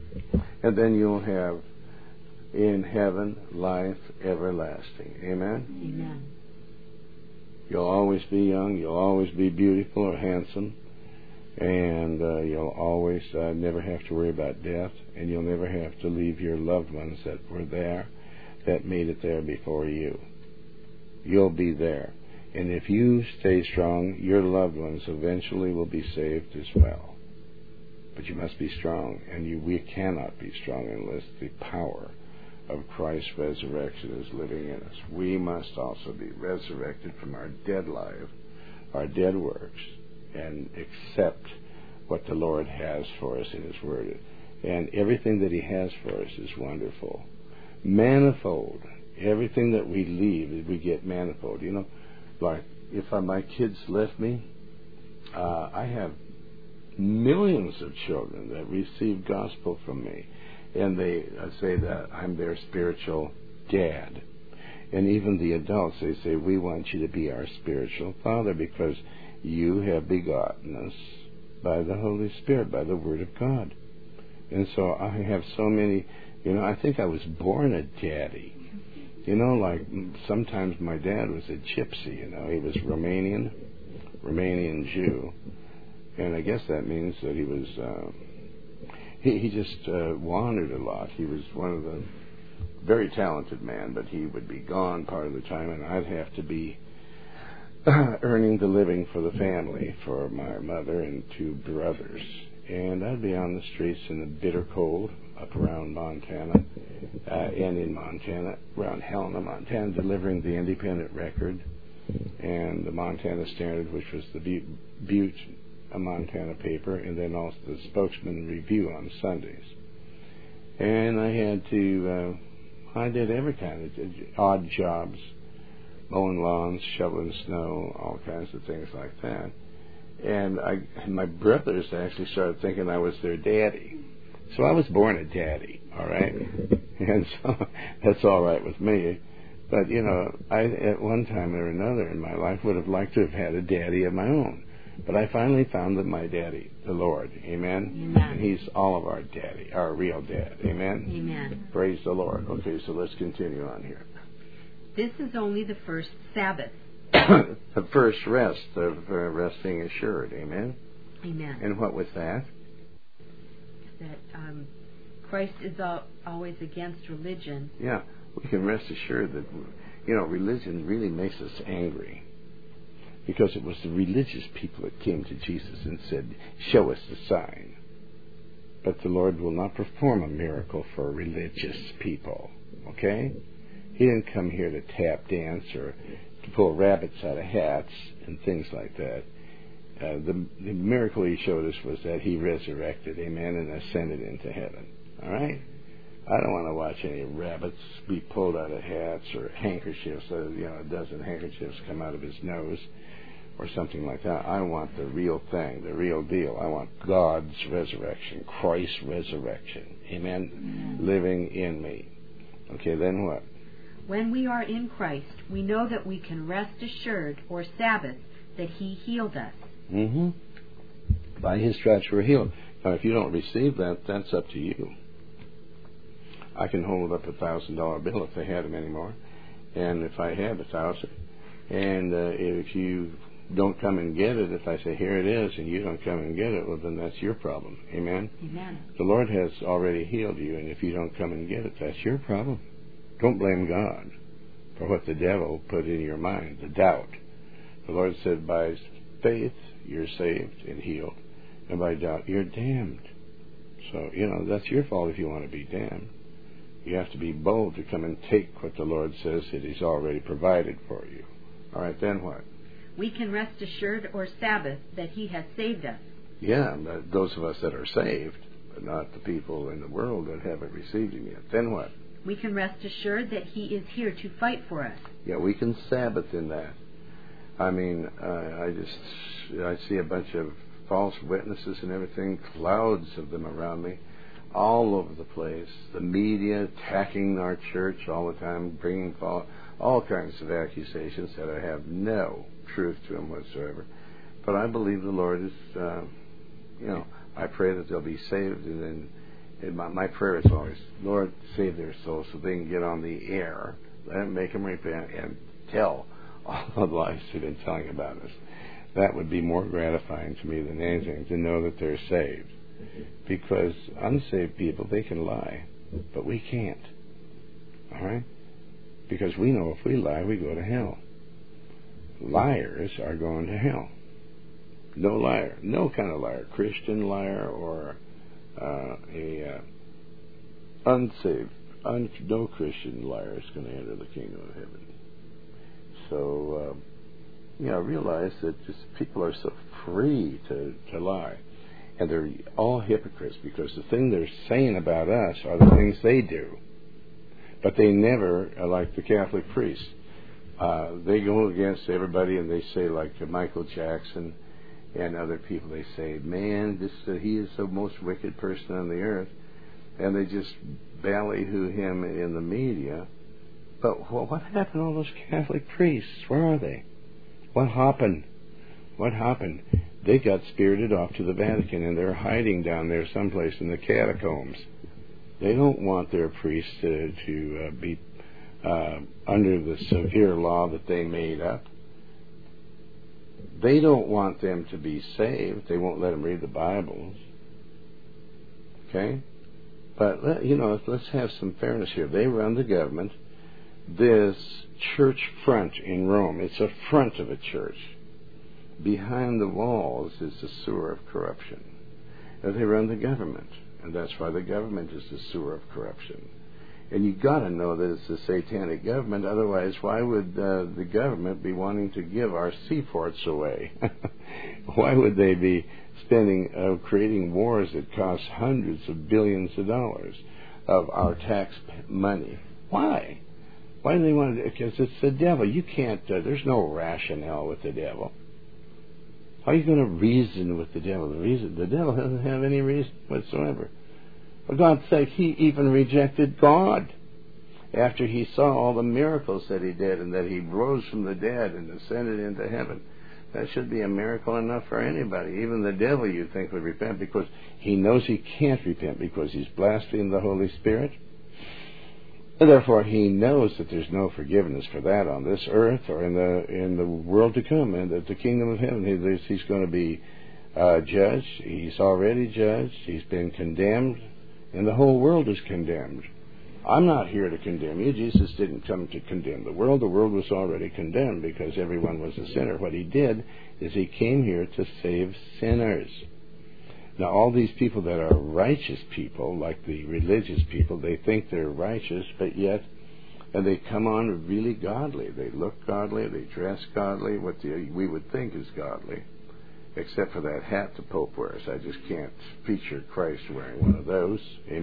A: And then you'll have in heaven life everlasting. Amen?
C: Amen.
A: You'll always be young, you'll always be beautiful or handsome, and uh, you'll always uh, never have to worry about death, and you'll never have to leave your loved ones that were there, that made it there before you. You'll be there. And if you stay strong, your loved ones eventually will be saved as well. But you must be strong, and you, we cannot be strong unless the power of Christ's resurrection is living in us. We must also be resurrected from our dead life, our dead works, and accept what the Lord has for us in his Word. And everything that he has for us is wonderful. Manifold. Everything that we leave, we get manifold. You know, like if uh, my kids left me, uh, I have millions of children that receive gospel from me. And they uh, say that I'm their spiritual dad. And even the adults, they say, we want you to be our spiritual father because you have begotten us by the Holy Spirit, by the Word of God. And so I have so many, you know, I think I was born a daddy. You know, like sometimes my dad was a gypsy, you know, he was Romanian, Romanian Jew. And I guess that means that he was, uh, he, he just uh, wandered a lot. He was one of the very talented man, but he would be gone part of the time, and I'd have to be uh, earning the living for the family, for my mother and two brothers. And I'd be on the streets in the bitter cold up around Montana, uh, and in Montana, around Helena, Montana, delivering the Independent Record and the Montana Standard, which was the Butte, Butte a Montana paper, and then also the Spokesman Review on Sundays. And I had to, uh, I did every kind of odd jobs, mowing lawns, shoveling snow, all kinds of things like that. And I, my brothers actually started thinking I was their daddy. So I was born a daddy, all right? And so that's all right with me. But, you know, I, at one time or another in my life, would have liked to have had a daddy of my own. But I finally found that my daddy, the Lord, amen?
C: Amen.
A: And he's all of our daddy, our real dad, amen?
C: Amen.
A: Praise the Lord. Okay, so let's continue on here.
C: This is only the first Sabbath.
A: The first rest of uh, resting assured, amen?
C: Amen.
A: And what was that?
C: That um, Christ is al- always against religion.
A: Yeah, we can rest assured that, you know, religion really makes us angry. Because it was the religious people that came to Jesus and said, show us the sign. But the Lord will not perform a miracle for religious people. Okay? He didn't come here to tap dance or to pull rabbits out of hats and things like that. Uh, the, the miracle he showed us was that he resurrected, amen, and ascended into heaven. All right? I don't want to watch any rabbits be pulled out of hats or handkerchiefs, uh, you know, a dozen handkerchiefs come out of his nose or something like that. I want the real thing, the real deal. I want God's resurrection, Christ's resurrection, amen, mm-hmm. living in me. Okay, then what?
C: When we are in Christ, we know that we can rest assured, or Sabbath, that He healed us.
A: Mm-hmm. By His stripes we're healed. Now, if you don't receive that, that's up to you. I can hold up a thousand dollar bill if they had them anymore, and if I had a thousand, and uh, if you don't come and get it, if I say here it is, and you don't come and get it, well then that's your problem. Amen.
C: Amen.
A: The Lord has already healed you, and if you don't come and get it, that's your problem. Don't blame God for what the devil put in your mind, the doubt. The Lord said, by faith you're saved and healed, and by doubt you're damned. So, you know, that's your fault if you want to be damned. You have to be bold to come and take what the Lord says that He's already provided for you. All right, then what?
C: We can rest assured, or Sabbath, that He has saved us.
A: Yeah, but those of us that are saved, but not the people in the world that haven't received Him yet. Then what?
C: We can rest assured that He is here to fight for us.
A: Yeah, we can Sabbath in that. I mean, uh, I just, I see a bunch of false witnesses and everything, clouds of them around me, all over the place. The media attacking our church all the time, bringing fall, all kinds of accusations that I have no truth to them whatsoever. But I believe the Lord is, uh, you know, I pray that they'll be saved, and then and my, my prayer is always, Lord, save their souls so they can get on the air, let them make them repent, and tell all the lies they've been telling about us. That would be more gratifying to me than anything, to know that they're saved. Because unsaved people, they can lie, but we can't. All right? Because we know if we lie, we go to hell. Liars are going to hell. No liar, no kind of liar, Christian liar or uh, a uh, unsaved, un- no Christian liar is going to enter the kingdom of heaven. So, uh, you know, realize that just people are so free to, to lie. And they're all hypocrites because the thing they're saying about us are the things they do. But they never are like the Catholic priests. Uh, they go against everybody and they say, like uh, Michael Jackson and other people, they say, man, this uh, he is the most wicked person on the earth. And they just ballyhoo him in the media But what happened to all those Catholic priests? Where are they? What happened? What happened? They got spirited off to the Vatican, and they're hiding down there someplace in the catacombs. They don't want their priests to, to uh, be uh, under the severe law that they made up. They don't want them to be saved. They won't let them read the Bibles. Okay? But, you know, let's have some fairness here. They run the government. This church front in Rome, it's a front of a church. Behind the walls is the sewer of corruption. And they run the government. And that's why the government is the sewer of corruption. And you got to know that it's a satanic government. Otherwise, why would uh, the government be wanting to give our seaports away? Why would they be spending, uh, creating wars that cost hundreds of billions of dollars of our tax money? Why? Why do they want to? Because it's the devil. You can't. Uh, there's no rationale with the devil. How are you going to reason with the devil? The reason the devil doesn't have any reason whatsoever. For God's sake, he even rejected God after he saw all the miracles that he did and that he rose from the dead and ascended into heaven. That should be a miracle enough for anybody. Even the devil, you'd think, would repent, because he knows he can't repent because he's blasphemed the Holy Spirit. And therefore, he knows that there's no forgiveness for that on this earth or in the in the world to come, and that the kingdom of heaven, he, he's going to be uh, judged. He's already judged. He's been condemned, and the whole world is condemned. I'm not here to condemn you. Jesus didn't come to condemn the world. The world was already condemned because everyone was a sinner. What he did is he came here to save sinners. Now, all these people that are righteous people, like the religious people, they think they're righteous, but yet, and they come on really godly. They look godly, they dress godly, what the, we would think is godly, except for that hat the Pope wears. I just can't picture Christ wearing one of those.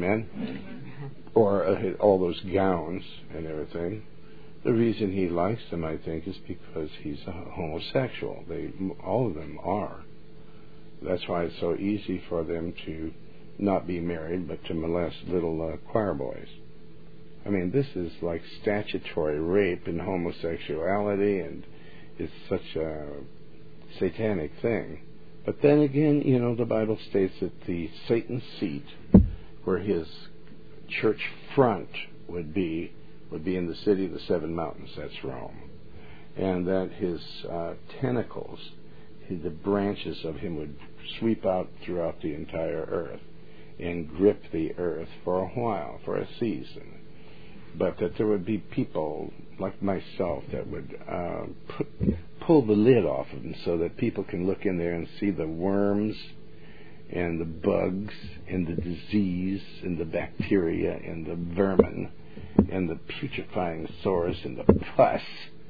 A: Amen? Or uh, all those gowns and everything. The reason he likes them, I think, is because he's a homosexual. They, all of them are. That's why it's so easy for them to not be married, but to molest little uh, choir boys. I mean, this is like statutory rape and homosexuality, and it's such a satanic thing. But then again, you know, the Bible states that the Satan's seat, where his church front would be, would be in the city of the seven mountains. That's Rome. And that his uh, tentacles, the branches of him, would sweep out throughout the entire earth and grip the earth for a while, for a season. But that there would be people like myself that would uh, put, pull the lid off of them so that people can look in there and see the worms and the bugs and the disease and the bacteria and the vermin and the putrefying sores and the pus.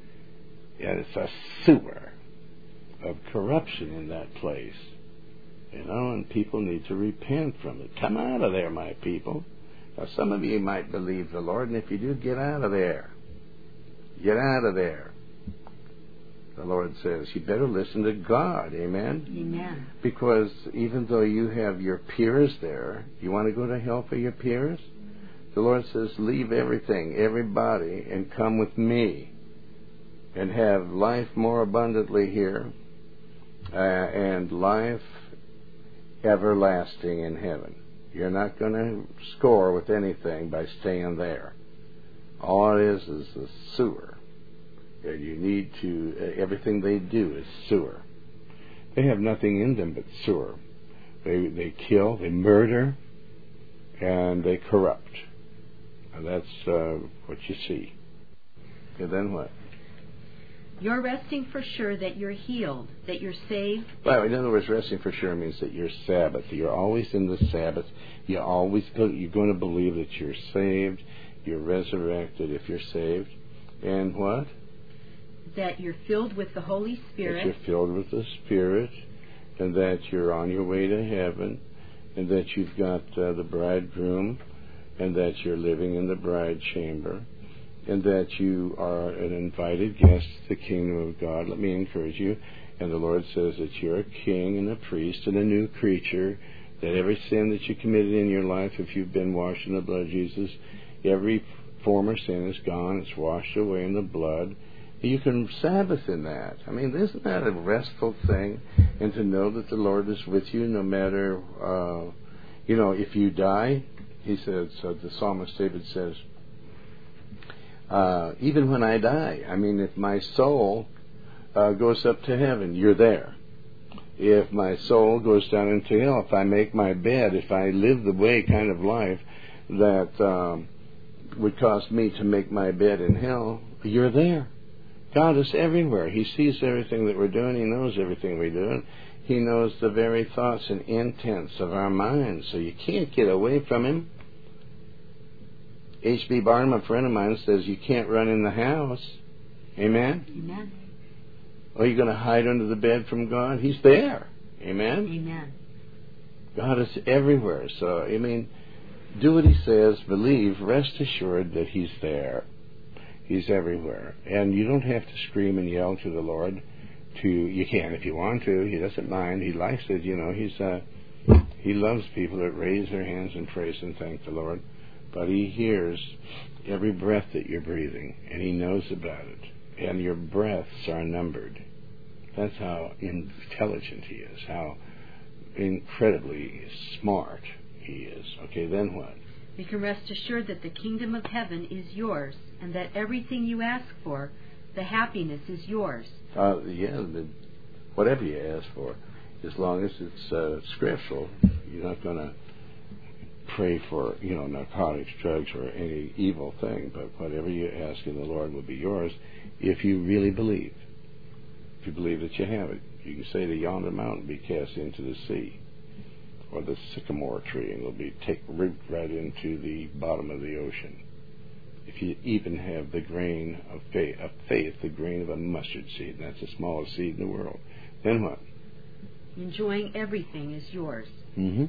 A: And it's a sewer of corruption in that place. You know, and people need to repent from it. Come out of there, my people. Now, some of you might believe the Lord, and if you do, get out of there. Get out of there. The Lord says, you better listen to God. Amen?
C: Amen.
A: Because even though you have your peers there, you want to go to hell for your peers? The Lord says, leave everything, everybody, and come with me and have life more abundantly here uh, and life everlasting in heaven. You're not going to score with anything by staying there. All it is is the sewer. And you need to, uh, everything they do is sewer. They have nothing in them but sewer. They they kill, they murder, and they corrupt. And that's uh, what you see. And then what?
C: You're resting for sure that you're healed, that you're saved.
A: Well, in other words, resting for sure means that you're Sabbath. You're always in the Sabbath. You always you're going to believe that you're saved. You're resurrected if you're saved. And what?
C: That you're filled with the Holy Spirit.
A: That you're filled with the Spirit, and that you're on your way to heaven, and that you've got uh, the bridegroom, and that you're living in the bride chamber, and that you are an invited guest to the kingdom of God. Let me encourage you. And the Lord says that you're a king and a priest and a new creature, that every sin that you committed in your life, if you've been washed in the blood of Jesus, every former sin is gone. It's washed away in the blood. You can Sabbath in that. I mean, isn't that a restful thing? And to know that the Lord is with you no matter, uh, you know, if you die, he says, so the psalmist David says, uh, even when I die, I mean, if my soul uh, goes up to heaven, you're there. If my soul goes down into hell, if I make my bed, if I live the way kind of life that um, would cause me to make my bed in hell, you're there. God is everywhere. He sees everything that we're doing. He knows everything we're doing. He knows the very thoughts and intents of our minds. So you can't get away from Him. H B Barnum, a friend of mine, says you can't run in the house. Amen?
C: Amen.
A: Are you going to hide under the bed from God? He's there. Amen?
C: Amen.
A: God is everywhere. So, I mean, do what He says. Believe. Rest assured that He's there. He's everywhere. And you don't have to scream and yell to the Lord. To You can if you want to. He doesn't mind. He likes it. You know, He's uh, He loves people that raise their hands and praise and thank the Lord. But He hears every breath that you're breathing. And He knows about it. And your breaths are numbered. That's how intelligent He is. How incredibly smart He is. Okay, then what?
C: You can rest assured that the kingdom of heaven is yours, and that everything you ask for, the happiness is yours.
A: Uh, yeah, the, whatever you ask for, as long as it's uh, scriptural, you're not going to pray for, you know, narcotics, drugs, or any evil thing. But whatever you ask in the Lord will be yours if you really believe. If you believe that you have it, you can say to yonder mountain, be cast into the sea, or the sycamore tree, and it'll be take root right into the bottom of the ocean. If you even have the grain of faith, of faith, the grain of a mustard seed, and that's the smallest seed in the world, then what?
C: Enjoying everything is yours.
A: Mm-hmm.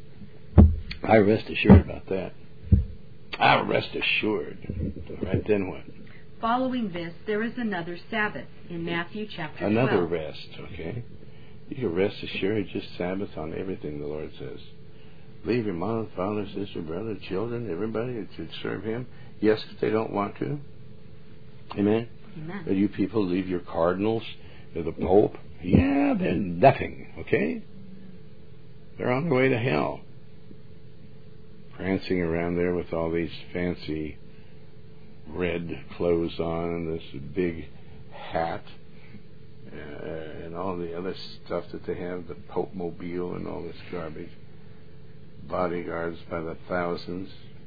A: I rest assured about that. I rest assured. All right, then what?
C: Following this, there is another Sabbath in Matthew chapter
A: Another
C: twelve.
A: rest, okay? You can rest assured, just Sabbath on everything, the Lord says. Leave your mom, father, sister, brother, children, everybody to serve Him. Yes, if they don't want to. Amen?
C: Amen.
A: But you people leave your cardinals to the Pope. Yeah, they're nothing, okay? They're on their way to hell. Prancing around there with all these fancy red clothes on and this big hat. Uh, and all the other stuff that they have, the Pope Mobile and all this garbage. Bodyguards by the thousands.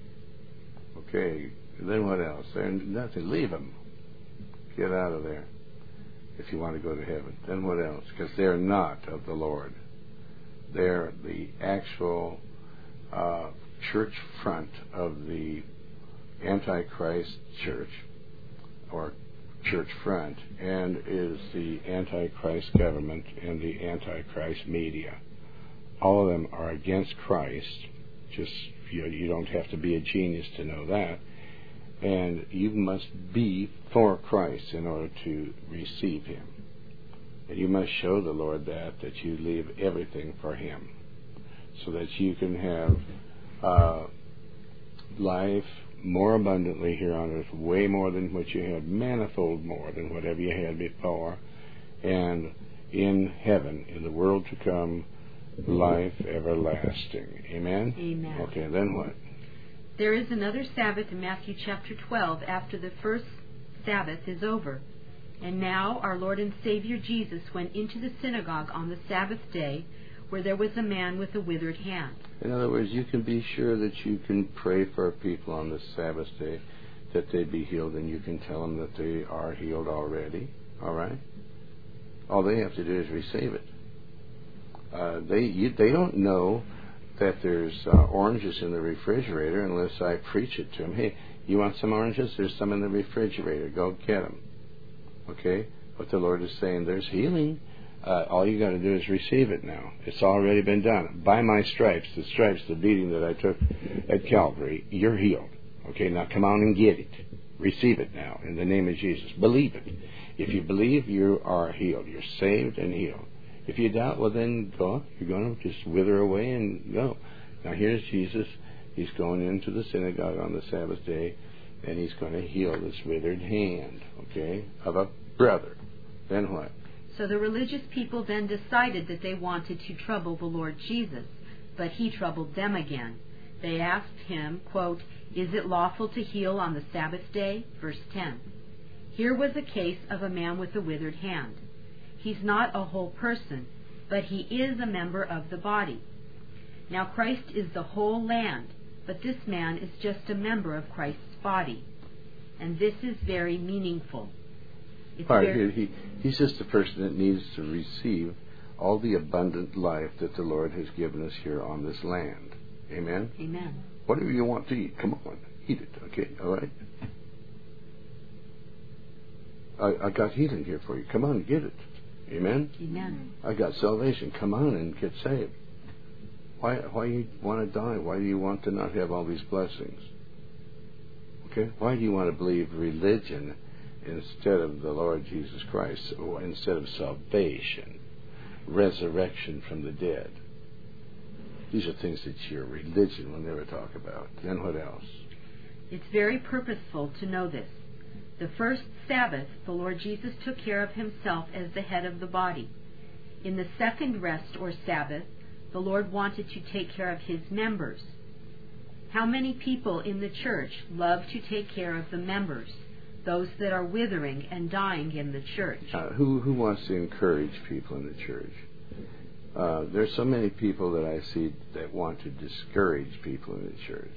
A: Okay, then what else? They're nothing. Leave them. Get out of there if you want to go to heaven. Then what else? Because they're not of the Lord. They're the actual uh, church front of the Antichrist church, or church front, and is the Antichrist government and the Antichrist media. All of them are against Christ. Just you, you don't have to be a genius to know that. And you must be for Christ in order to receive Him. And you must show the Lord that, that you leave everything for Him, so that you can have uh, life more abundantly here on earth, way more than what you had, manifold more than whatever you had before, and in heaven, in the world to come, life everlasting. Amen?
C: Amen.
A: Okay, then what?
C: There is another Sabbath in Matthew chapter twelve after the first Sabbath is over. And now our Lord and Savior Jesus went into the synagogue on the Sabbath day, where there was a man with a withered hand.
A: In other words, you can be sure that you can pray for people on the Sabbath day that they be healed, and you can tell them that they are healed already. All right? All they have to do is receive it. Uh, they you, they don't know that there's uh, oranges in the refrigerator unless I preach it to them. Hey, you want some oranges? There's some in the refrigerator. Go get them. Okay? But the Lord is saying there's healing. Uh, all you got to do is receive it now. It's already been done. By my stripes, the stripes, the beating that I took at Calvary, you're healed. Okay, now come on and get it. Receive it now in the name of Jesus. Believe it. If you believe, you are healed. You're saved and healed. If you doubt, well then go. You're going to just wither away and go. Now here's Jesus. He's going into the synagogue on the Sabbath day, and he's going to heal this withered hand, okay, of a brother. Then what?
C: So the religious people then decided that they wanted to trouble the Lord Jesus, but he troubled them again. They asked him, quote, "Is it lawful to heal on the Sabbath day?" Verse ten. Here was a case of a man with a withered hand. He's not a whole person, but he is a member of the body. Now Christ is the whole land, but this man is just a member of Christ's body. And this is very meaningful. It's
A: All right,
C: very
A: he, he's just a person that needs to receive all the abundant life that the Lord has given us here on this land. Amen?
C: Amen.
A: Whatever you want to eat, come on, eat it, okay? All right? I, I got healing here for you. Come on, get it. Amen?
C: Amen.
A: I got salvation. Come on and get saved. Why why you want to die? Why do you want to not have all these blessings? Okay? Why do you want to believe religion instead of the Lord Jesus Christ, or instead of salvation, resurrection from the dead? These are things that your religion will never talk about. Then what else?
C: It's very purposeful to know this. The first Sabbath, the Lord Jesus took care of himself as the head of the body. In the second rest or Sabbath, the Lord wanted to take care of his members. How many people in the church love to take care of the members, those that are withering and dying in the church?
A: Uh, who who wants to encourage people in the church? Uh, there's so many people that I see that want to discourage people in the church.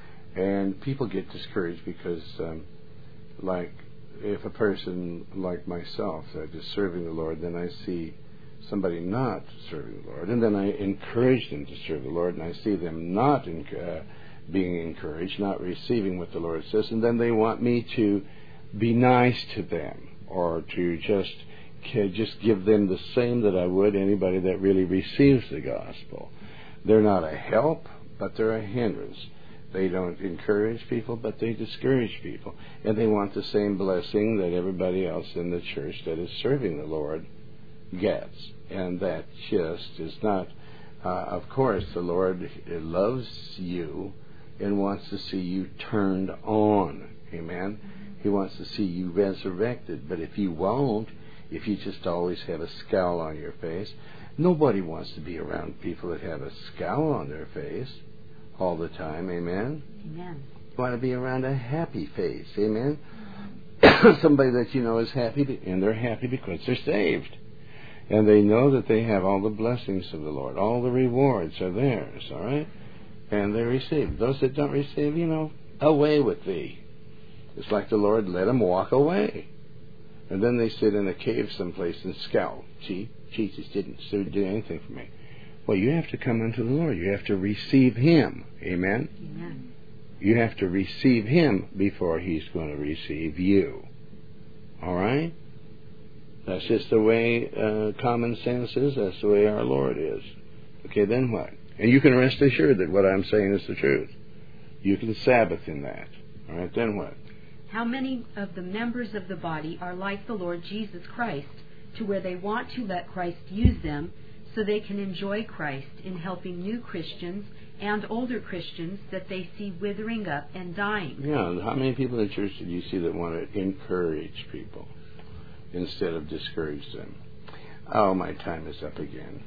A: And people get discouraged because, um, like, if a person like myself that is serving the Lord, then I see somebody not serving the Lord, and then I encourage them to serve the Lord, and I see them not in, uh, being encouraged, not receiving what the Lord says, and then they want me to be nice to them, or to just just give them the same that I would anybody that really receives the gospel. They're not a help, but they're a hindrance. They don't encourage people, but they discourage people. And they want the same blessing that everybody else in the church that is serving the Lord gets. And that just is not... Uh, of course, the Lord loves you and wants to see you turned on. Amen? He wants to see you resurrected. But if you won't, if you just always have a scowl on your face, nobody wants to be around people that have a scowl on their face all the time. Amen?
C: Amen.
A: You want to be around a happy face. Amen? Somebody that you know is happy, and they're happy because they're saved. And they know that they have all the blessings of the Lord. All the rewards are theirs, all right? And they receive. Those that don't receive, you know, away with thee. It's like the Lord let them walk away. And then they sit in a cave someplace and scowl. See, Jesus didn't do anything for me. Well, you have to come unto the Lord. You have to receive Him. Amen?
C: Amen.
A: You have to receive Him before He's going to receive you. All right? That's just the way uh, common sense is. That's the way our Lord is. Okay, then what? And you can rest assured that what I'm saying is the truth. You can Sabbath in that. All right, then what?
C: How many of the members of the body are like the Lord Jesus Christ, to where they want to let Christ use them so they can enjoy Christ in helping new Christians and older Christians that they see withering up and dying?
A: Yeah, how many people in the church do you see that want to encourage people instead of discourage them? Oh, my time is up again.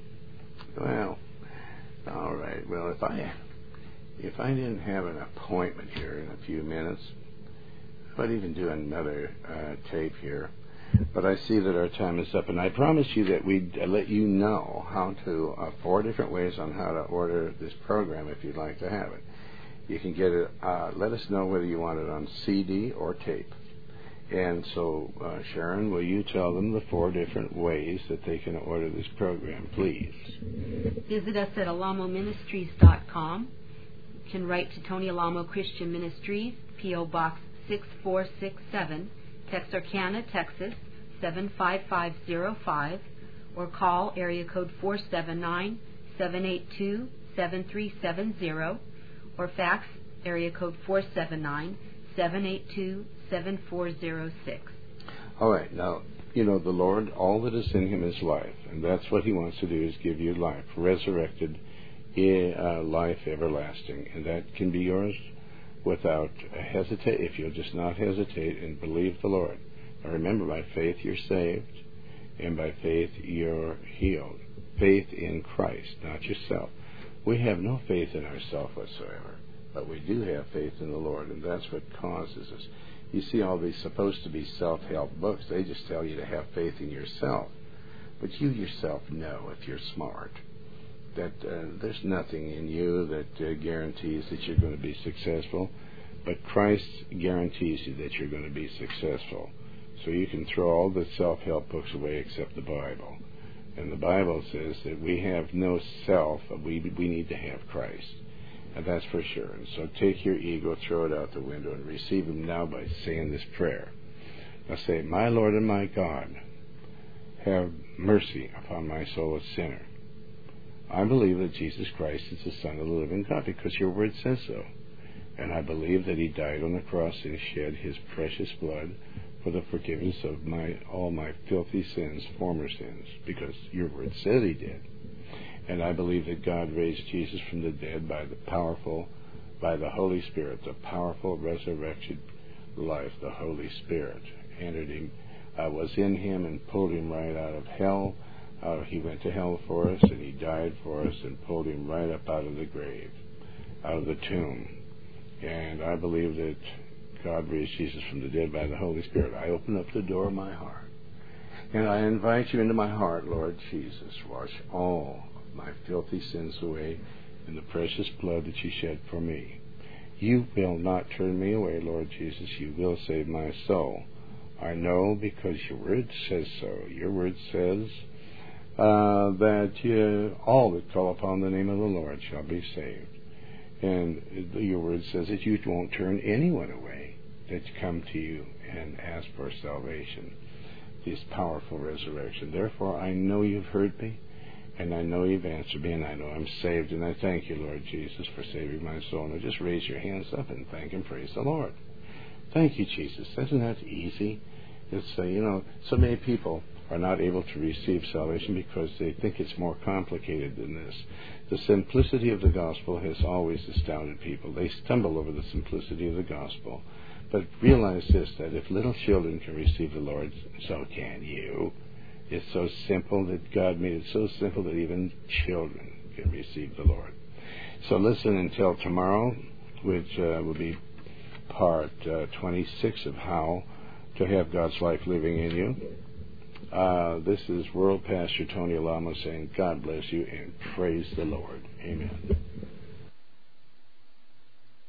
A: Well, all right. Well, if I if I didn't have an appointment here in a few minutes, I'd even do another uh, tape here. But I see that our time is up, and I promise you that we'd uh, let you know how to, uh, four different ways on how to order this program if you'd like to have it. You can get it, uh, let us know whether you want it on C D or tape. And so, uh, Sharon, will you tell them the four different ways that they can order this program, please?
C: Visit us at alamo ministries dot com. You can write to Tony Alamo Christian Ministries, P O Box six four six seven, Texarkana, Texas seven five five zero five, or call area code four seven nine, seven eight two, seven three seven zero, or fax area code four seven nine, seven eight two, seven four zero six.
A: All right. Now, you know, the Lord, all that is in Him is life, and that's what He wants to do, is give you life, resurrected uh, life everlasting, and that can be yours without hesitate, if you'll just not hesitate and believe the Lord. Now remember, by faith you're saved, and by faith you're healed. Faith in Christ, not yourself. We have no faith in ourselves whatsoever, but we do have faith in the Lord, and that's what causes us. You see all these supposed to be self-help books, they just tell you to have faith in yourself. But you yourself know, if you're smart, that uh, there's nothing in you that uh, guarantees that you're going to be successful, but Christ guarantees you that you're going to be successful. So you can throw all the self-help books away except the Bible. And the Bible says that we have no self, we, we need to have Christ. And that's for sure. And so take your ego, throw it out the window, and receive Him now by saying this prayer. Now say, "My Lord and my God, have mercy upon my soul a sinner. I believe that Jesus Christ is the Son of the living God, because your word says so. And I believe that He died on the cross and shed His precious blood for the forgiveness of my all my filthy sins, former sins, because your word said He did. And I believe that God raised Jesus from the dead by the powerful, by the Holy Spirit, the powerful resurrection life, the Holy Spirit entered Him, uh, was in Him and pulled Him right out of hell. Uh, he went to hell for us, and He died for us and pulled Him right up out of the grave, out of the tomb. And I believe that God raised Jesus from the dead by the Holy Spirit. I open up the door of my heart, and I invite you into my heart, Lord Jesus. Wash all of my filthy sins away in the precious blood that You shed for me. You will not turn me away, Lord Jesus. You will save my soul. I know, because your word says so. Your word says uh, that uh, all that call upon the name of the Lord shall be saved. And your word says that You won't turn anyone away that come to You and ask for salvation, this powerful resurrection. Therefore, I know You've heard me, and I know You've answered me, and I know I'm saved. And I thank You, Lord Jesus, for saving my soul. Now just raise your hands up and thank and praise the Lord. Thank You, Jesus. Isn't that easy? It's, uh, you know, so many people are not able to receive salvation because they think it's more complicated than this. The simplicity of the gospel has always astounded people. They stumble over the simplicity of the gospel. But realize this, that if little children can receive the Lord, so can you. It's so simple that God made it so simple that even children can receive the Lord. So listen until tomorrow, which uh, will be part uh, twenty-six of how to have God's life living in you. Uh, this is World Pastor Tony Alamo saying, God bless you and praise the Lord. Amen.